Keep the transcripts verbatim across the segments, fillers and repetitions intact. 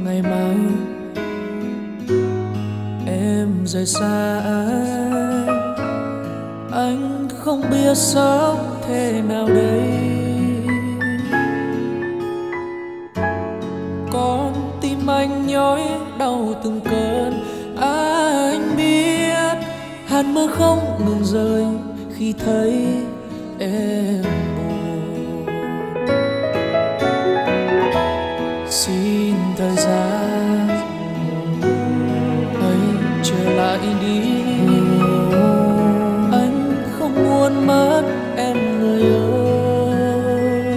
ngày mai em rời xa anh, anh không biết sống thế nào đây. Con tim anh nhói đau từng cơn, anh biết hạt mưa không ngừng rơi khi thấy em buồn. Xin thời gian hãy trở lại đi, anh không muốn mất em người ơi.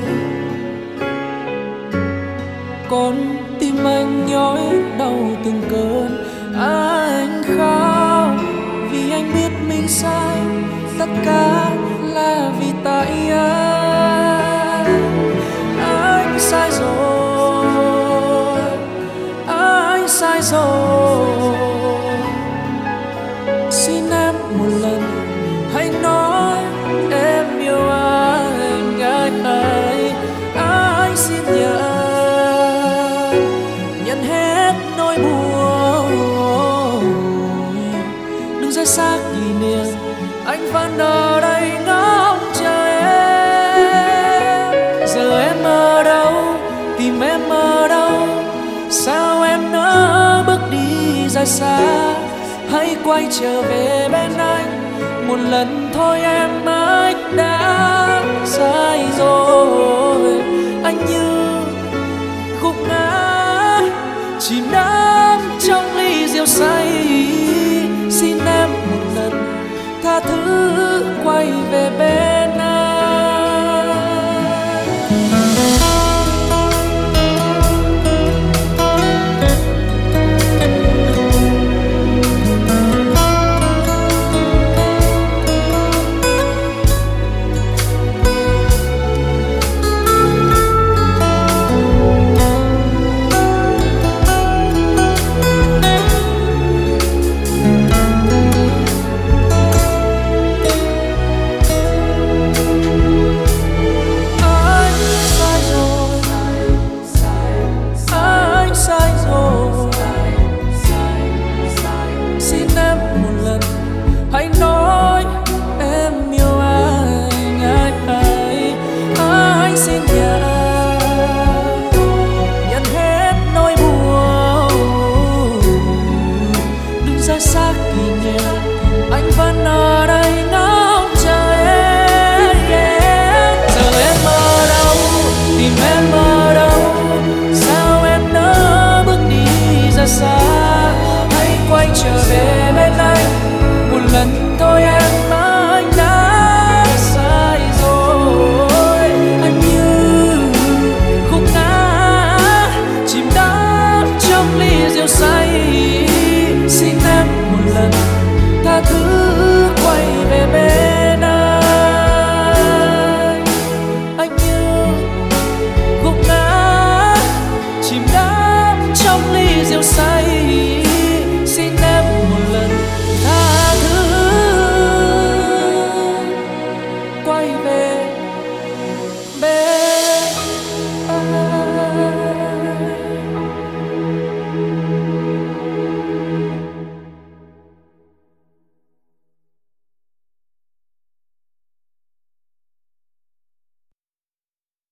Con tim anh nhói đau từng cơn, anh khóc vì anh biết mình sai, tất cả là vì tại anh. Anh sai rồi, anh sai rồi. Xin em một lần hãy nói em yêu anh, anh hãy anh xin nhận nhận hết nỗi buồn. Đừng rời xa kỷ niệm, anh vẫn ở đây ngóng chờ em. Giờ em ở đâu, tìm em ở đâu, sao em nỡ bước đi ra xa. Hãy quay trở về bên anh một lần thôi em, anh đã sai rồi. Anh như khúc ngã chỉ nắm trong ly rượu say. Xin em một lần tha thứ quay về bên